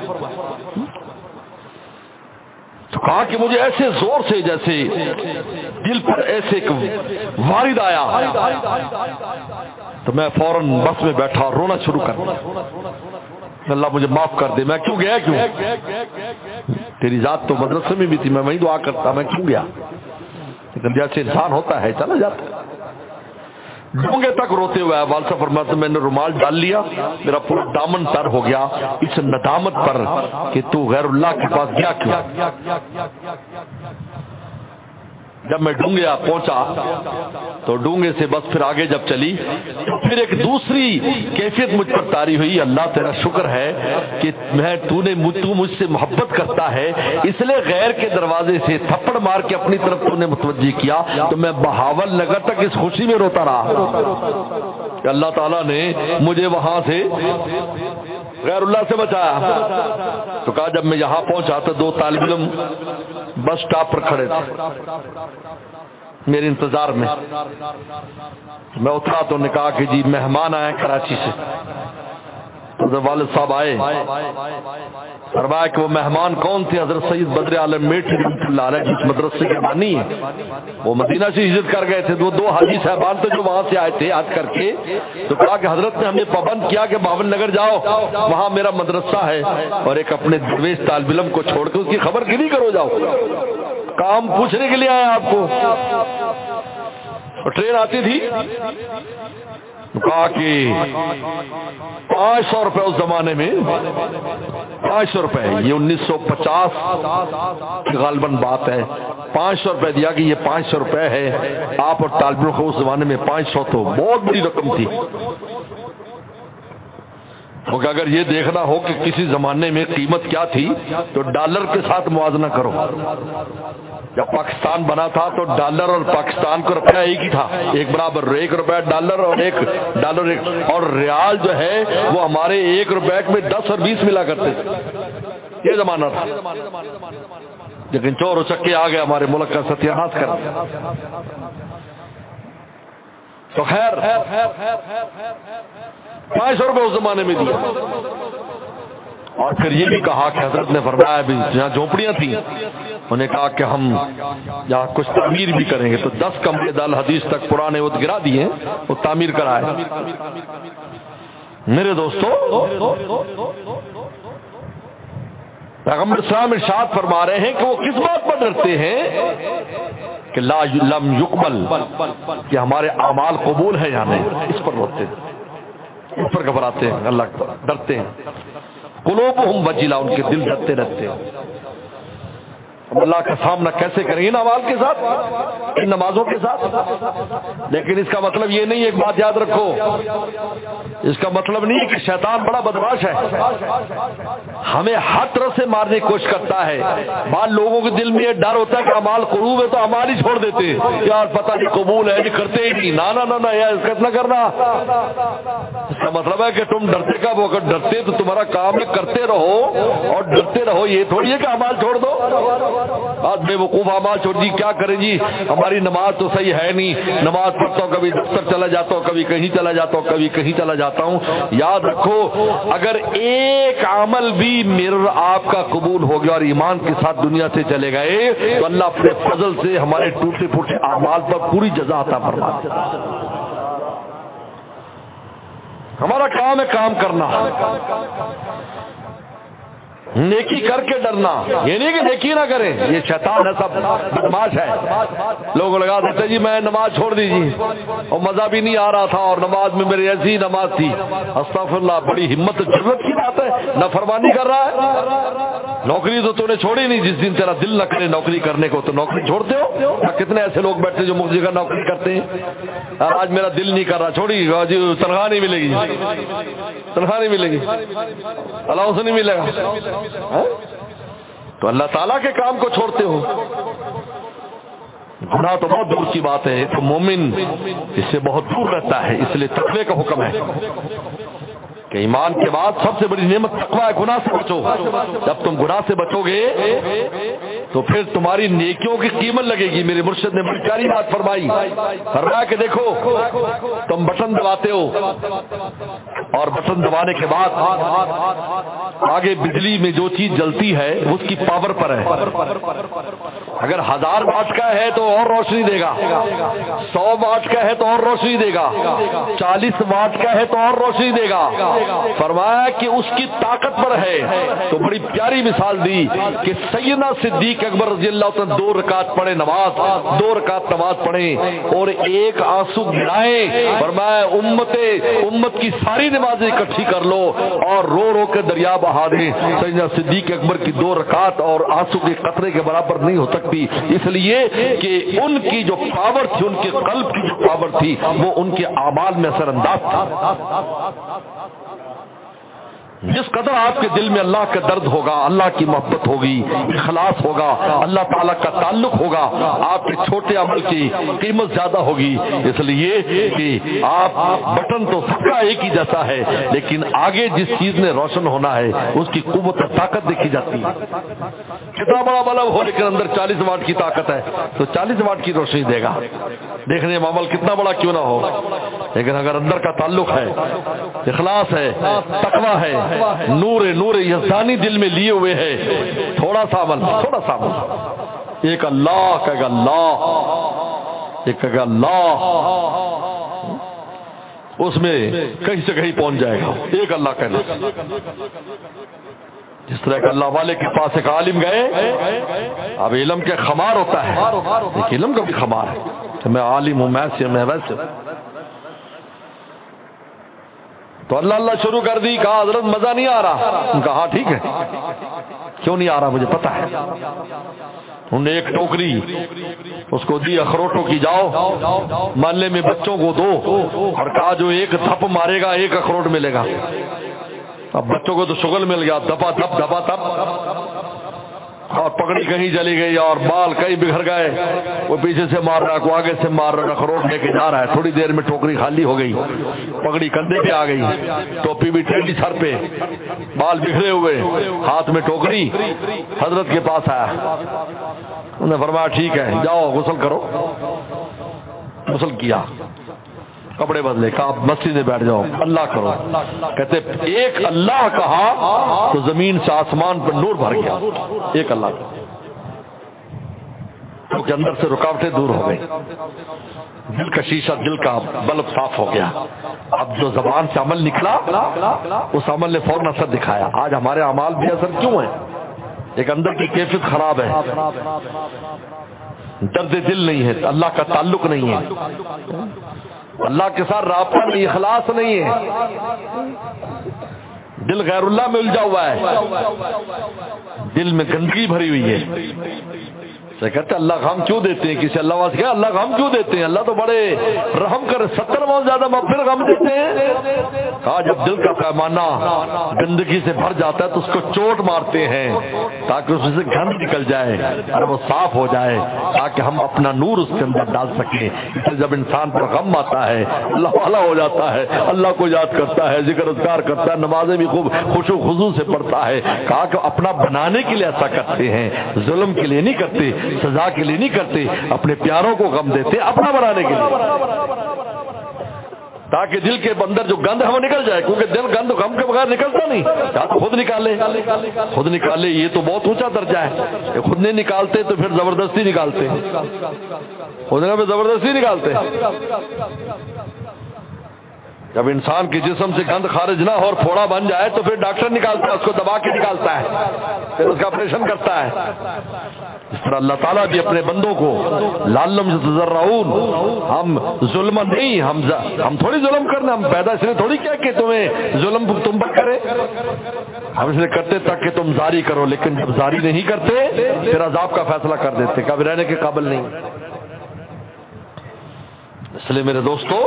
تو کہا کہ مجھے ایسے زور سے جیسے دل پر ایسے ایک وارد آیا تو میں فوراً بس میں بیٹھا اور رونا شروع کر دیا، اللہ مجھے معاف کر دے، میں کیوں گیا، کیوں تیری ذات تو مدرسے میں بھی تھی، میں وہیں دعا کرتا، میں کیوں گیا، لیکن جیسے انسان ہوتا ہے چلا جاتا ہے۔ ڈونگے تک روتے ہوئے والد صاحب فرماتے میں نے رومال ڈال لیا، میرا پورا دامن تر ہو گیا اس ندامت پر کہ تو غیر اللہ کے پاس گیا کیوں۔ جب میں ڈونگیا پہنچا تو ڈونگے سے بس پھر آگے جب چلی تو پھر ایک دوسری کیفیت مجھ پر طاری ہوئی، اللہ تیرا شکر ہے کہ میں تو نے تو مجھ سے محبت کرتا ہے اس لیے غیر کے دروازے سے تھپڑ مار کے اپنی طرف تو نے متوجہ کیا، تو میں بہاول نگر تک اس خوشی میں روتا رہا کہ اللہ تعالیٰ نے مجھے وہاں سے غیر اللہ سے بچایا۔ تو کہا جب میں یہاں پہنچا تو دو طالب علم بس سٹاپ پر کھڑے تھے میرے انتظار میں، میں اترا تو نے کہا کہ جی مہمان آئے کراچی سے، تو جب والد صاحب آئے فرمایا کہ وہ مہمان کون تھے، حضرت سید بدر عالم میٹھی رحمۃ اللہ علیہ جس مدرسے کے بانی ہیں، وہ مدینہ سے ہجرت کر گئے تھے، وہ دو حاجی صاحبان تھے جو وہاں سے آئے تھے حج کر کے، تو کہا کہ حضرت نے ہمیں پابند کیا کہ باون نگر جاؤ وہاں میرا مدرسہ ہے، اور ایک اپنے درویش طالب علم کو چھوڑ کے اس کی خبر گیری کرو جاؤ، کام پوچھنے کے لیے آیا آپ کو، اور ٹرین آتی تھی، کہا کہ پانچ سو روپے اس زمانے میں پانچ سو روپے یہ انیس سو پچاس کی غالباً بات ہے، پانچ سو روپے دیا کہ یہ پانچ سو روپے ہے آپ اور طالب علم کو، اس زمانے میں پانچ سو تو بہت بڑی رقم تھی، کیونکہ اگر یہ دیکھنا ہو کہ کسی زمانے میں قیمت کیا تھی تو ڈالر کے ساتھ موازنہ کرو، جب پاکستان بنا تھا تو ڈالر اور پاکستان کو روپیہ ایک ہی تھا، ایک برابر، ایک روپے ڈالر اور ایک ڈالر ایک، اور ریال جو ہے وہ ہمارے ایک روپے میں دس اور بیس ملا کرتے تھے، یہ زمانہ تھا، لیکن چور اچکے آ گئے ہمارے ملک کا ستیہ ناش کر۔ تو خیر پانچ سو روپے اس زمانے میں دیا، اور پھر یہ بھی کہا کہ حضرت نے فرمایا بھی جہاں جھونپڑیاں تھیں انہوں نے کہا کہ ہم یہاں کچھ تعمیر بھی کریں گے، تو دس کمرے دال حدیث تک پرانے وہ گرا دیے، وہ تعمیر کرائے۔ میرے دوستو پیغمبر اسلام ارشاد فرما رہے ہیں کہ وہ کس بات پر ڈرتے ہیں کہ لا لم یقبل، کہ ہمارے اعمال قبول ہیں یا نہیں، اس پر روتے ہیں، اس پر گھبراتے ہیں، اللہ ڈرتے ہیں۔ قلوبہم وجلہ، ان کے دل ڈرتے رہتے ہیں۔ ہم اللہ کا سامنا کیسے کریں ان اعمال کے ساتھ، ان نمازوں کے ساتھ؟ لیکن اس کا مطلب یہ نہیں، ایک بات یاد رکھو، اس کا مطلب نہیں کہ شیطان بڑا بدماش ہے، ہمیں ہر طرح سے مارنے کی کوشش کرتا ہے۔ بعض لوگوں کے دل میں یہ ڈر ہوتا ہے کہ اعمال قلوب ہے تو اعمال ہی چھوڑ دیتے ہیں، یار پتہ نہیں قبول ہے، یہ کرتے ہی نہیں، نہ نہ نہ یار اس نہ کرنا۔ اس کا مطلب ہے کہ تم ڈرتے کا وہ ڈرتے تو تمہارا کام ہے کرتے رہو اور ڈرتے رہو، یہ تھوڑی ہے کہ اعمال چھوڑ دو۔ آج بے وقوف اعمال چھوڑ دی، کیا کریں جی، ہماری نماز تو صحیح ہے نہیں، نماز پڑھتا ہوں کبھی دفتر چلا جاتا ہوں، کبھی کہیں چلا جاتا ہوں، کبھی کہیں چلا جاتا ہوں۔ یاد رکھو اگر ایک عمل بھی میرا آپ کا قبول ہو گیا اور ایمان کے ساتھ دنیا سے چلے گئے تو اللہ اپنے فضل سے ہمارے ٹوٹے پھوٹے اعمال پر پوری جزا عطا فرماتے ہیں۔ ہمارا کام ہے کام کرنا، نیکی کر کے ڈرنا، یہ نہیں کہ نیکی نہ کریں، یہ شیطان ہے، سب بدماش ہے۔ لوگ لگا دیتے جی میں نماز چھوڑ دیجیے اور مزہ بھی نہیں آ رہا تھا اور نماز میں میری ایسی نماز تھی۔ استغفر اللہ، بڑی ہمت ضرورت کی بات ہے، نافرمانی کر رہا ہے۔ نوکری تو تو نے چھوڑی نہیں، جس دن تیرا دل نہ کرے نوکری کرنے کو تو نوکری چھوڑتے ہو۔ کتنے ایسے لوگ بیٹھتے جو مفت جگہ نوکری کرتے ہیں، اور آج میرا دل نہیں کر رہا، چھوڑی جی، تنخواہ نہیں ملے گی، تنخواہ نہیں ملے گی، الاؤنس نہیں ملے گا، تو اللہ تعالیٰ کے کام کو چھوڑتے ہو۔ گناہ تو بہت دور کی بات ہے، تو مومن اس سے بہت دور رہتا ہے، اس لیے تقوی کا حکم ہے کہ ایمان کے بعد سب سے بڑی نعمت تقوی ہے۔ گناہ سے بچو، جب تم گناہ سے بچو گے تو پھر تمہاری نیکیوں کی قیمت لگے گی۔ میرے مرشد نے بڑی پیاری بات فرمائی، فرمایا کہ دیکھو تم بٹن دباتے ہو اور بٹن دبانے کے بعد آگے بجلی میں جو چیز جلتی ہے اس کی پاور پر ہے، اگر ہزار واٹ کا ہے تو اور روشنی دے گا، سو واٹ کا ہے تو اور روشنی دے گا، چالیس واٹ کا ہے تو اور روشنی دے گا۔ فرمایا کہ اس کی طاقت پر ہے۔ تو بڑی پیاری مثال دی کہ سیدنا صدیق اکبر رضی اللہ عنہ دو رکعت پڑھے نماز، دو رکعت نماز پڑھے اور ایک آنسو گرائے، فرمایا امت امت کی ساری نمازیں اکٹھی کر لو اور رو رو کے دریا بہا دیں، سیدنا صدیق اکبر کی دو رکعت اور آنسو کے قطرے کے برابر نہیں ہو سکتی، اس لیے کہ ان کی جو پاور تھی، ان کے قلب کی جو پاور تھی، وہ ان کے اعمال میں اثر انداز تھا۔ جس قدر آپ کے دل میں اللہ کا درد ہوگا، اللہ کی محبت ہوگی، اخلاص ہوگا، اللہ تعالیٰ کا تعلق ہوگا، آپ کے چھوٹے عمل کی قیمت زیادہ ہوگی، اس لیے کہ آپ بٹن تو سب کا ایک ہی جیسا ہے، لیکن آگے جس چیز نے روشن ہونا ہے اس کی قوت اور طاقت دیکھی جاتی ہے۔ کتنا بڑا بلب ہو لیکن اندر چالیس واٹ کی طاقت ہے تو چالیس واٹ کی روشنی دے گا، دیکھنے میں عمل کتنا بڑا کیوں نہ ہو، لیکن اگر اندر کا تعلق ہے، اخلاص ہے، تقویٰ ہے، نور نور یزدانی دل میں لیے ہوئے ہے، تھوڑا سا عمل، تھوڑا سا عمل، ایک اللہ کہے گا اللہ، ایک کہے گا اللہ، اس میں کہیں سے کہیں پہنچ جائے گا، ایک اللہ کہنا۔ جس طرح کہ اللہ والے کے پاس ایک عالم گئے، اب علم کے خمار ہوتا ہے، ایک علم کا بھی خمار ہے کہ میں عالم ہوں، میں سے میں ویسے ہوں، تو اللہ اللہ شروع کر دی، کہا حضرت مزہ نہیں آ رہا، ان کہا ہاں ٹھیک ہے، کیوں نہیں آ رہا مجھے پتا ہے۔ انہوں نے ایک ٹوکری اس کو دی اخروٹوں کی، جاؤ محلے میں بچوں کو دو، اور کہا جو ایک دھپ مارے گا ایک اخروٹ ملے گا۔ اب بچوں کو تو شغل مل گیا، دھپا دھپ دھپا دھپ، اور پگڑی کہیں چلی گئی اور بال کہیں بگھر گئے، وہ پیچھے سے مار رہا ہے، کو آگے سے مار رہا ہے، اخروٹ لے کے جا رہا ہے، تھوڑی دیر میں ٹوکری خالی ہو گئی، پگڑی کندھے پہ آ گئی، ٹوپی بھی ٹیڑھی سر پہ، بال بکھرے ہوئے، ہاتھ میں ٹوکری، حضرت کے پاس آیا، انہوں نے فرمایا ٹھیک ہے جاؤ غسل کرو، غسل کیا، کپڑے بدلے، کہا آپ مسجد میں بیٹھ جاؤ اللہ کرو. کہتے ایک اللہ کہا تو زمین سے آسمان پر نور بھر گیا. ایک اللہ کا، کیونکہ اندر سے رکاوٹیں دور ہو گئی، دل کا شیشہ، دل کا بلب صاف ہو گیا. اب جو زبان سے عمل نکلا اس عمل نے فوراً اثر دکھایا. آج ہمارے اعمال بھی اثر کیوں ہیں؟ ایک اندر کی کیفیت خراب ہے، درد دل نہیں ہے، اللہ کا تعلق نہیں ہے، اللہ کے ساتھ رابطہ نہیں، اخلاص نہیں ہے، دل غیر اللہ میں الجھا ہوا ہے، دل میں گندگی بھری ہوئی ہے. سے کہتے اللہ کا ہم کیوں دیتے ہیں کسی اللہ واسطے؟ کیا اللہ کا ہم کیوں دیتے ہیں؟ اللہ تو بڑے رحم کر، ستر بہت زیادہ مغفر غم دیتے ہیں. کہا جب دل کا پیمانہ گندگی سے بھر جاتا ہے تو اس کو چوٹ مارتے ہیں تاکہ اس سے گند نکل جائے اور وہ صاف ہو جائے، تاکہ ہم اپنا نور اس کے اندر ڈال سکیں. اس لیے جب انسان پر غم آتا ہے اللہ والا ہو جاتا ہے، اللہ کو یاد کرتا ہے، ذکر اذکار کرتا ہے، نمازیں بھی خوب خشوع و خضوع سے پڑھتا ہے. کہا کہ اپنا بنانے کے لیے ایسا کرتے ہیں، ظلم کے لیے نہیں کرتے، سزا کے لیے نہیں کرتے، اپنے پیاروں کو غم دیتے اپنا بنانے کے لیے، تاکہ دل کے اندر جو گند ہے وہ نکل جائے. کیونکہ دل گند غم کے بغیر نکلتا نہیں، یا تو خود نکالے خود نکالے یہ تو بہت اونچا درجہ ہے. خود نہیں نکالتے تو پھر زبردستی نکالتے، خود نے زبردستی نکالتے. جب انسان کے جسم سے گند خارج نہ ہو اور پھوڑا بن جائے تو پھر ڈاکٹر نکالتا ہے، اس کو دبا کے نکالتا ہے، پھر اس کا آپریشن کرتا ہے. اس طرح اللہ تعالیٰ بھی اپنے بندوں کو لعلہم یتضرعون، ہم ظلم نہیں، ہم ہم تھوڑی ظلم کرنا، ہم پیدا اس لیے تھوڑی کیا کہ تمہیں ظلم تم پر کرے، ہم اس لیے کرتے تک کہ تم زاری کرو. لیکن جب زاری نہیں کرتے پھر عذاب کا فیصلہ کر دیتے، کبھی رہنے کے قابل نہیں. اس لیے میرے دوستو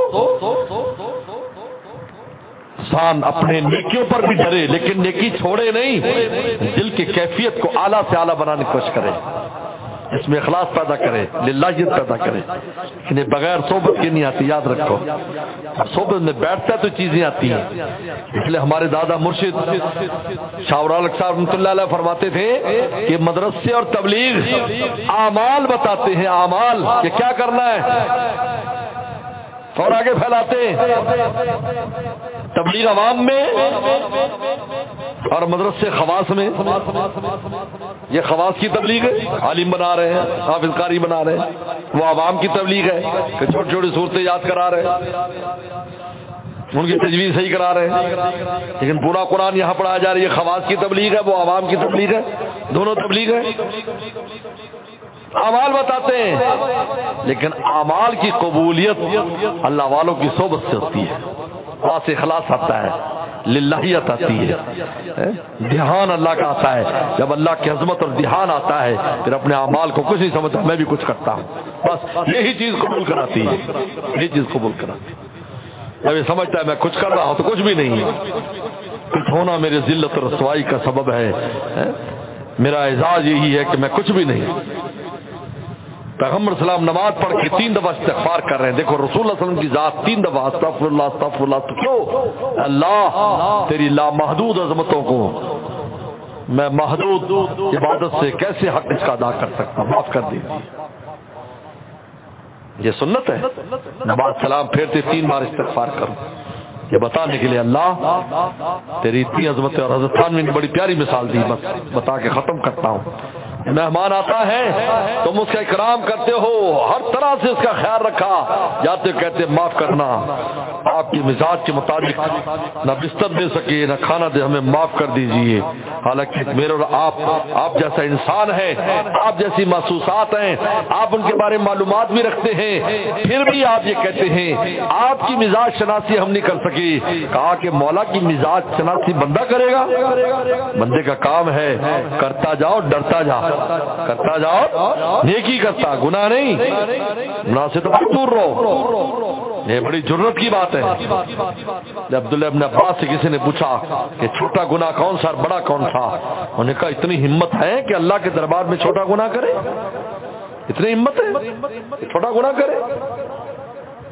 انسان اپنے نیکیوں پر بھی ڈرے لیکن نیکی چھوڑے نہیں، دل کی کیفیت کو اعلیٰ سے اعلیٰ بنانے کی کوشش کرے، اس میں اخلاص پیدا کرے، للہیت پیدا کرے. انہیں بغیر صحبت کے نہیں آتی، یاد رکھو. صحبت میں بیٹھتا ہے تو چیزیں آتی ہیں. اس لیے ہمارے دادا مرشد شاہ الحق صاحب رحمۃ اللہ علیہ فرماتے تھے کہ مدرسے اور تبلیغ اعمال بتاتے ہیں، اعمال کہ کیا کرنا ہے اور آگے پھیلاتے ہیں. تبلیغ عوام میں اور مدرسے خواص میں. یہ خواص کی تبلیغ ہے، عالم بنا رہے ہیں، حافظ قاری بنا رہے ہیں. وہ عوام کی تبلیغ ہے کہ چھوٹی چھوٹی صورتیں یاد کرا رہے ہیں، ان کی تجویز صحیح کرا رہے ہیں. لیکن پورا قرآن یہاں پڑھایا جا رہا ہے، یہ خواص کی تبلیغ ہے، وہ عوام کی تبلیغ ہے، دونوں تبلیغ ہے. اعمال بتاتے ہیں لیکن اعمال کی قبولیت اللہ والوں کی صحبت سے ہوتی ہے، وہاں سے اخلاص آتا ہے، للہیت آتی ہے، دھیان اللہ کا آتا ہے. جب اللہ کی عظمت اور دھیان آتا ہے پھر اپنے اعمال کو کچھ نہیں سمجھتا، میں بھی کچھ کرتا ہوں، بس یہی چیز قبول کراتی ہے، یہی چیز قبول کراتی ہے. جب یہ سمجھتا ہے میں کچھ کر رہا ہوں تو کچھ بھی نہیں ہے، کچھ ہونا میرے ذلت اور رسوائی کا سبب ہے، میرا اعزاز یہی ہے کہ میں کچھ بھی نہیں. پیغمبر اسلام نماز پڑھ کے تین دفعہ استغفار کر رہے ہیں. دیکھو رسول اللہ صلی اللہ علیہ وسلم کی ذات تین دفعہ استغفر اللہ استغفر اللہ. تو کیوں اللہ تیری لامحدود عظمتوں کو میں محدود عبادت سے کیسے حق اس کا ادا کر سکتا ہوں، معاف کر دیجیے. یہ سنت ہے، نماز سلام پھیرتے تین بار استغفار کرو، یہ بتانے کے لیے اللہ تیری اتنی عظمت. اور حضرت خان نے بڑی پیاری مثال دی، بس بتا کے ختم کرتا ہوں. مہمان آتا ہے تم اس کا اکرام کرتے ہو، ہر طرح سے اس کا خیال رکھا، جاتے کہتے معاف کرنا، آپ کی مزاج کے مطابق نہ بستر دے سکے نہ کھانا دے، ہمیں معاف کر دیجئے. حالانکہ میرے اور آپ آپ جیسا انسان ہے، آپ جیسی محسوسات ہیں، آپ ان کے بارے میں معلومات بھی رکھتے ہیں، پھر بھی آپ یہ کہتے ہیں آپ کی مزاج شناسی ہم نہیں کر سکے. کہا کہ مولا کی مزاج شناسی بندہ کرے گا، بندے کا کام ہے، کرتا جاؤ ڈرتا جا، کرتا جاؤ نیکی کرتا، گناہ نہیں، گناہ سے تو دور رہو. یہ بڑی جرت کی بات ہے. جب عبداللہ ابن عباس سے کسی نے پوچھا کہ چھوٹا گناہ کون سا اور بڑا کون تھا، انہوں نے کہا اتنی ہمت ہے کہ اللہ کے دربار میں چھوٹا گناہ کرے، اتنی ہمت ہے چھوٹا گناہ کرے.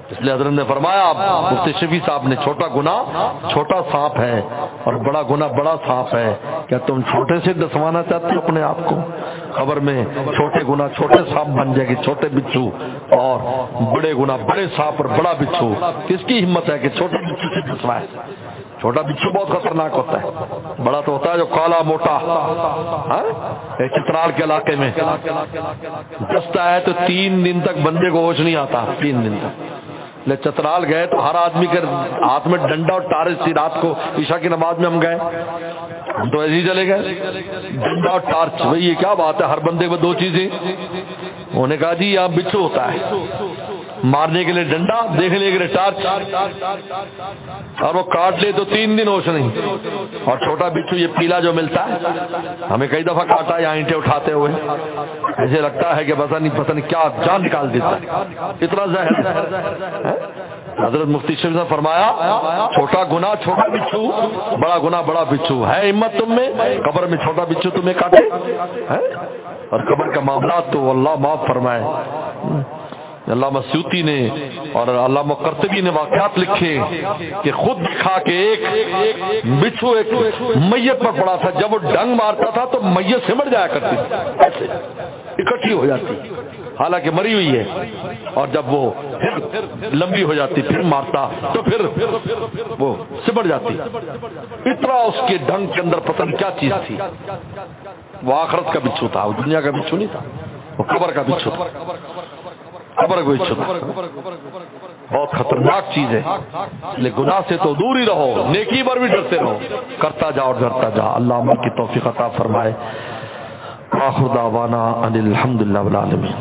اس لیے حضرت نے فرمایا، مفتی شفیع صاحب نے، چھوٹا گناہ چھوٹا سانپ ہے اور بڑا گناہ بڑا سانپ ہے. کیا تم چھوٹے سے ڈسوانا چاہتے ہو اپنے آپ کو؟ خبر میں چھوٹے گناہ چھوٹے سانپ بن جائے گی، چھوٹے بچھو، اور بڑے گناہ بڑے سانپ اور بڑا بچھو. کس کی ہمت ہے کہ چھوٹے بچھو سے ڈسوائے؟ چھوٹا بچھو بہت خطرناک ہوتا ہے، بڑا تو ہوتا ہے جو کالا موٹا. چترال کے علاقے میں دستا ہے تو تین دن تک بندے کو ہوش نہیں آتا، تین دن تک. لے چترال گئے تو ہر آدمی کے ہاتھ میں ڈنڈا اور ٹارچ تھی. رات کو عشاء کی نماز میں ہم گئے، ہم تو ایسے ہی چلے گئے، ڈنڈا اور ٹارچ. بھائی یہ کیا بات ہے، ہر بندے کو دو چیزیں. انہوں نے کہا جی یہاں بچھو ہوتا ہے، مارنے کے لیے ڈنڈا، دیکھنے کے لیے ٹارچ، اور وہ کاٹ لے تو تین دن ہوش نہیں. اور چھوٹا بچھو یہ پیلا جو ملتا ہے، ہمیں کئی دفعہ کاٹا یہاں اینٹیں اٹھاتے ہوئے، ایسے لگتا ہے کہ پتہ نہیں پتہ نہیں کیا جان نکال دیتا ہے، اتنا زہر. حضرت مفتی شفیع نے فرمایا، چھوٹا گناہ چھوٹا بچھو، بڑا گناہ بڑا بچھو. ہے ہمت تم میں؟ قبر میں چھوٹا بچھو تمہیں کاٹے؟ اور قبر کا معاملات تو اللہ معاف فرمائے. علامہ سیوطی نے اور علامہ قرطبی نے واقعات لکھے کہ خود دکھا کے ایک بچھو ایک میت پر پڑا تھا، جب وہ ڈنگ مارتا تھا تو میت سمٹ جایا کرتی تھی، ایسے اکٹھی ہو جاتی حالانکہ مری ہوئی ہے، اور جب وہ پھر لمبی ہو جاتی پھر مارتا تو پھر وہ سمٹ جاتی. اتنا اس کے ڈنگ کے اندر پتہ نہیں کیا چیز تھی. وہ آخرت کا بچھو تھا، وہ دنیا کا بچھو نہیں تھا، وہ قبر کا بچھو تھا. خبر کوئی چھو بہت خطرناک چیز ہے. لیکن گناہ سے تو دور ہی رہو، نیکی پر بھی ڈرتے رہو، کرتا جاؤ اور ڈرتا جا. اللہ عمل کی توفیق عطا فرمائے. آخر دعوانا ان الحمدللہ رب العالمین.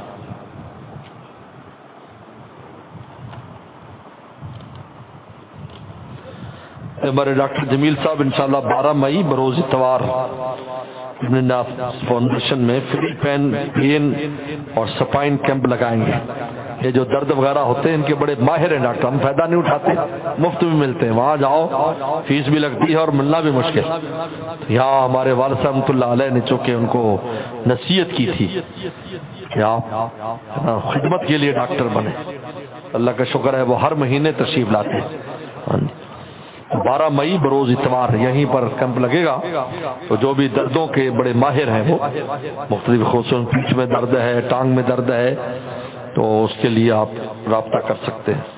ہمارے ڈاکٹر جمیل صاحب انشاءاللہ بارہ مئی بروز اتوار ابن ناف فاؤنڈیشن میں فری پین پین اور سپائن کیمپ لگائیں گے. یہ جو درد وغیرہ ہوتے ہیں ان کے بڑے ماہر ہیں ڈاکٹر، ہم فائدہ نہیں اٹھاتے، مفت میں ملتے ہیں. وہاں جاؤ، فیس بھی لگتی ہے اور ملنا بھی مشکل. یہاں ہمارے والد صاحب رحمۃ اللہ علیہ نے چونکہ ان کو نصیحت کی تھی کہ آپ خدمت کے لیے ڈاکٹر بنے. اللہ کا شکر ہے وہ ہر مہینے تشریف لاتے ہیں. بارہ مئی بروز اتوار یہیں پر کیمپ لگے گا. تو جو بھی دردوں کے بڑے ماہر ہیں وہ مختلف، خصوصاً پیٹھ میں درد ہے، ٹانگ میں درد ہے، تو اس کے لیے آپ رابطہ کر سکتے ہیں.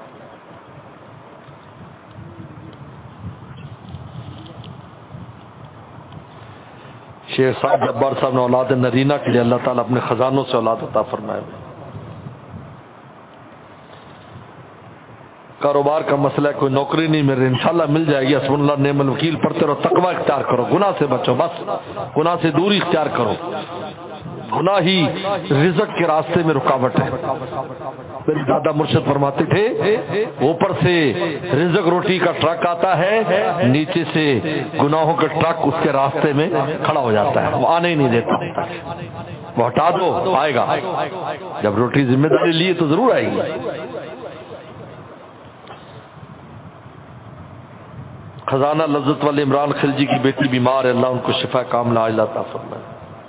شیخ صاحب جبار صاحب نے اولاد نرینہ کے لیے اللہ تعالیٰ اپنے خزانوں سے اولاد عطا فرمائے. کاروبار کا مسئلہ ہے، کوئی نوکری نہیں مل رہی، انشاءاللہ مل جائے گی. حسب اللہ نعم الوکیل پڑھتے رہو، تقوی اختیار کرو، گناہ سے بچو، بس گناہ سے دوری اختیار کرو. گناہ ہی رزق کے راستے میں رکاوٹ ہے. میرے دادا مرشد فرماتے تھے، اوپر سے رزق روٹی کا ٹرک آتا ہے، نیچے سے گناہوں کا ٹرک اس کے راستے میں کھڑا ہو جاتا ہے، وہ آنے ہی نہیں دیتا. وہ ہٹا دو، آئے گا. جب روٹی ذمہ داری لیے تو ضرور آئے گی. خزانہ لذت والے عمران خلجی کی بیٹی بیمار ہے، اللہ ان کو شفا کاملہ عطا فرمائے.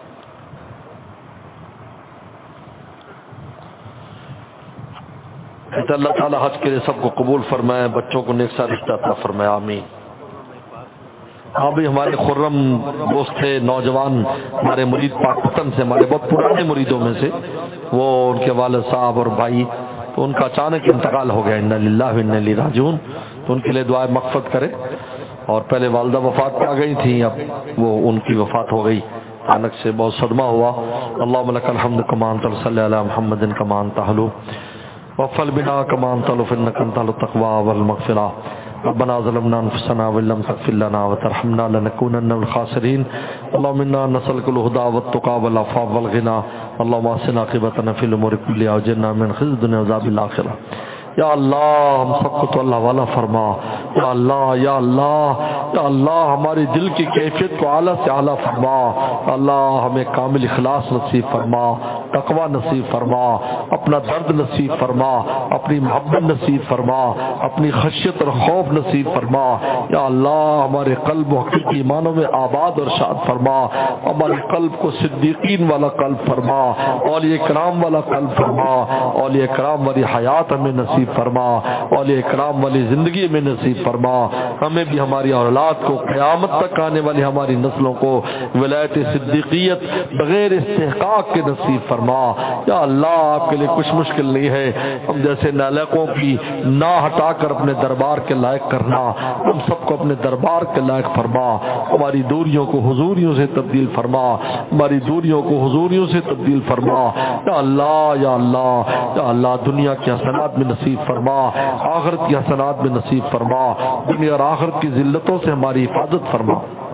اللہ تعالیٰ حج کے لیے سب کو قبول فرمائے، بچوں کو نیک سا رشتہ عطا فرمائے، آمین. ہاں بھی ہمارے خرم دوست تھے، نوجوان ہمارے مرید پاک پتن سے، ہمارے بہت پرانے مریدوں میں سے، وہ ان کے والد صاحب اور بھائی، تو ان کا اچانک انتقال ہو گیا. انا للہ و انا الیہ راجعون. تو ان کے لیے دعائیں مغفرت کرے. اور پہلے والدہ وفات پا گئی تھیں، اب وہ ان کی وفات ہو گئی، اچانک سے بہت صدمہ ہوا. اللہم لک الحمد کما انت صلی علی محمد کما انت حلو وفل بنا کما انت لف انک انت التقوی والمغفرہ. ربنا ظلمنا انفسنا وان لم تغفر لنا وترحمنا لنكونن من الخاسرين. اللهم انا نسألك الهدى والتقى والعفاف والغنى. اللهم اصلح عاقبتنا في الامور كلها واجرنا من خزي الدنيا وعذاب الاخرة. یا اللہ ہم سب کو تو اللہ والا فرما. یا اللہ یا اللہ یا اللہ ہماری دل کی کیفیت کو اعلیٰ سے اعلیٰ فرما. اللہ ہمیں کامل اخلاص نصیب فرما. تقوی نصیب فرما، اپنا درد نصیب فرما، اپنی محبت نصیب فرما، اپنی خشیت اور خوف نصیب فرما۔ یا اللہ ہمارے قلب و حقیقی ایمانوں میں آباد اور شاد فرما، ہمارے قلب کو صدیقین والا قلب فرما، اولیاء کرام والا قلب فرما، اولیاء کرام والی حیات ہمیں نصیب فرما، اولیاء کرام والی زندگی میں نصیب فرما۔ ہمیں بھی ہماری اولاد کو قیامت تک آنے والی ہماری نسلوں کو ولایت صدیقیت بغیر استحقاق کے نصیب فرما۔ یا اللہ آپ کے لیے کچھ مشکل نہیں ہے، ہم جیسے نالائقوں کی نہ ہٹا کر اپنے دربار کے لائق کرنا، ہم سب کو اپنے دربار کے لائق فرما، ہماری دوریوں کو حضوریوں سے تبدیل فرما، ہماری دوریوں کو حضوریوں سے تبدیل فرما۔ یا اللہ یا اللہ یا اللہ دنیا کی حسنات میں نصیب فرما، آخرت کی حسنات میں نصیب فرما، دنیا اور آخرت کی ذلتوں سے ہماری حفاظت فرما،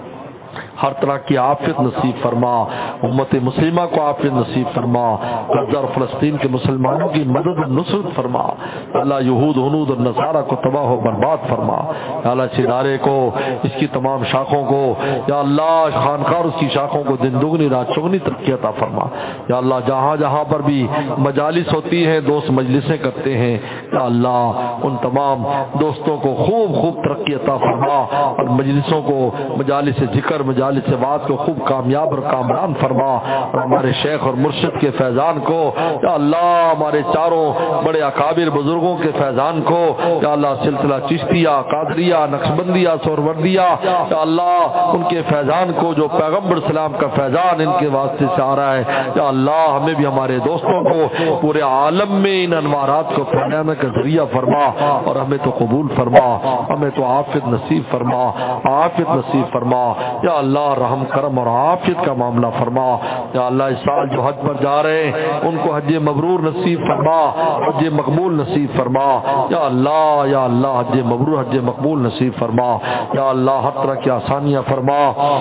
ہر طرح کی عافیت نصیب فرما، امت مسلمہ کو عافیت نصیب فرما، غزہ اور فلسطین کے مسلمانوں کی مدد و نصرت فرما۔ اللہ یہود ہنود اور نصارہ کو تباہ و برباد فرما۔ یا اللہ اس ادارے کو، اس کی تمام شاخوں کو، یا اللہ خانقاہ اور اس کی شاخوں کو دن دگنی رات چگنی ترقی عطا فرما۔ یا اللہ جہاں جہاں پر بھی مجالس ہوتی ہیں، دوست مجلسیں کرتے ہیں، یا اللہ ان تمام دوستوں کو خوب خوب ترقی عطا فرما، اور مجلسوں کو، مجالس ذکر، مجالس سے بات کو خوب کامیاب اور کامران فرما، اور ہمارے شیخ اور مرشد کے فیضان کو، یا اللہ ہمارے چاروں بڑے اکابر بزرگوں کے فیضان کو، یا اللہ سلسلہ چشتیہ، قادریہ، نقشبندیہ، سہروردیہ، یا اللہ ان کے فیضان کو جو پیغمبر اسلام کا فیضان ان کے واسطے سے آ رہا ہے، یا اللہ ہمیں بھی ہمارے دوستوں کو پورے عالم میں ان انوارات کو پھیلانے کا ذریعہ فرما، اور ہمیں تو قبول فرما، ہمیں تو عافیت نصیب فرما، عافیت نصیب فرما۔ یا اللہ رحم کرم اور عافیت کا معاملہ فرما۔ یا اللہ اس سال جو حج پر جا رہے ہیں ان کو حج مبرور نصیب فرما، حج مقبول نصیب فرما۔ یا اللہ یا اللہ حج مبرور، حج مقبول نصیب فرما۔ یا اللہ ہر طرح کی آسانیاں فرما۔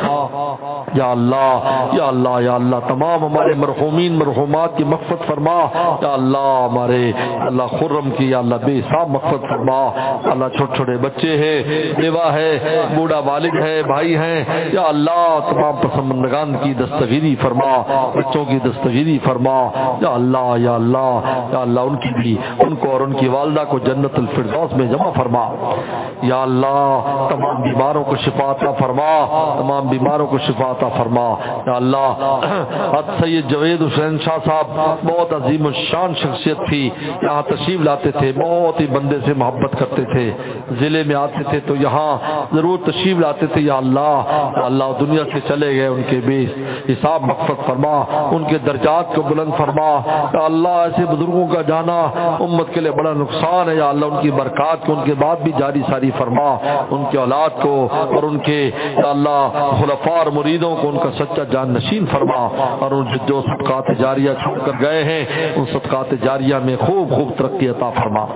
یا اللہ یا اللہ یا اللہ تمام ہمارے مرحومین مرحومات کی مغفرت فرما۔ یا اللہ ہمارے اللہ خرم کی یا اللہ بے حساب مغفرت فرما۔ اللہ چھوٹے چھوٹے بچے ہیں، بیوہ ہے، بوڑھا والد ہے، بھائی ہیں، یا اللہ تمام پسماندگان کی دستگیری فرما، بچوں کی دستگیری فرما۔ یا اللہ یا اللہ یا اللہ ان کی بھی، ان کو اور ان کی والدہ کو جنت الفردوس میں جمع فرما۔ یا اللہ تمام بیماروں کو شفا عطا فرما، تمام بیماروں کو شفا عطا فرما۔ یا اللہ حضرت سید جوید حسین شاہ صاحب بہت عظیم الشان شخصیت تھی، یہاں تشریف لاتے تھے، بہت ہی بندے سے محبت کرتے تھے، ضلع میں آتے تھے تو یہاں ضرور تشریف لاتے تھے۔ یا اللہ یا اللہ دنیا سے چلے گئے، ان کے بھی حساب مغفرت فرما، ان کے درجات کو بلند فرما۔ یا اللہ ایسے بزرگوں کا جانا امت کے لیے بڑا نقصان ہے، یا اللہ ان کی برکات کو ان کے بعد بھی جاری ساری فرما، ان کی اولاد کو اور ان کے یا اللہ خلفاء اور مریدوں کو ان کا سچا جان نشین فرما، اور ان جو صدقات جاریہ چھوڑ کر گئے ہیں ان صدقات جاریہ میں خوب خوب ترقی عطا فرما۔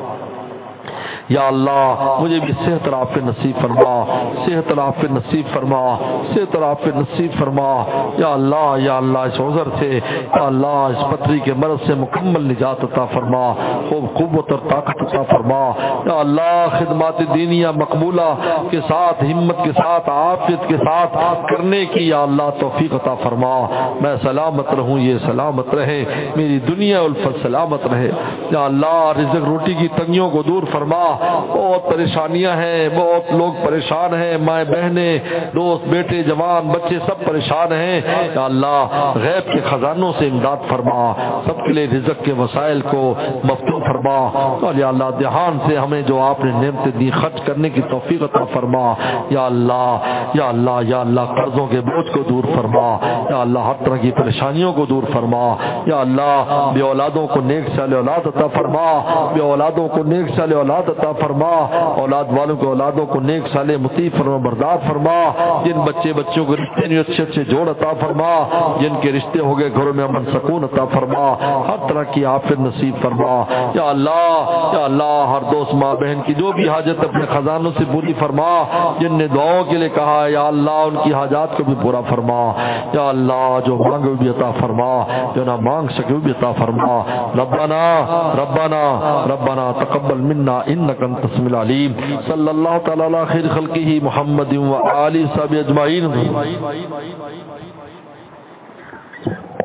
یا اللہ مجھے بھی صحت اور عافیت نصیب فرما، صحت اور عافیت نصیب فرما، صحت اور عافیت نصیب فرما۔ یا اللہ یا اللہ اس عذر سے، یا اللہ اس پتھری کے مرض سے مکمل نجات عطا فرما، خوب قوت اور طاقت عطا فرما۔ یا اللہ خدمات دینیہ مقبولہ کے ساتھ، ہمت کے ساتھ، عافیت کے ساتھ کرنے کی یا اللہ توفیق عطا فرما۔ میں سلامت رہوں، یہ سلامت رہے، میری دنیا الفت سلامت رہے۔ یا اللہ رزق روٹی کی تنگیوں کو دور فرما، بہت پریشانیاں ہیں، بہت لوگ پریشان ہیں، مائیں بہنیں، دوست، بیٹے، جوان، بچے سب پریشان ہیں۔ یا اللہ غیب کے خزانوں سے امداد فرما، سب کے لیے رزق کے وسائل کو مفتوح فرما، اور یا اللہ دھیان سے ہمیں جو آپ نے نعمتیں دی خرچ کرنے کی توفیق عطا فرما۔ یا اللہ یا اللہ یا اللہ قرضوں کے بوجھ کو دور فرما، یا اللہ ہر طرح کی پریشانیوں کو دور فرما۔ یا اللہ بے اولادوں کو نیک سال اولاد عطا فرما، بے اولادوں کو نیک سال اولاد عطا فرما، اولاد والوں کے اولادوں کو نیک سال مطیع فرما بردار فرما، جن بچے بچوں کے رشتے نہیں اچھے اچھے جوڑ عطا فرما، جن کے رشتے ہو گئے گھروں میں امن سکون عطا فرما، ہر طرح کی عافیت نصیب فرما۔ یا اللہ یا اللہ ہر دوست ماں بہن کی جو بھی حاجت اپنے خزانوں سے پوری فرما، جن نے دعاؤں کے لیے کہا ہے یا اللہ ان کی حاجات کو بھی پورا فرما۔ یا اللہ جو مانگے بھی عطا فرما، جو نہ مانگ سکے بھی عطا فرما۔ ربنا ربنا ربنا تقبل منا انک انت السمیع العلیم۔ صلی اللہ تعالی علی خیر خلقہ محمد و آلہ وصحبہ اجمعین۔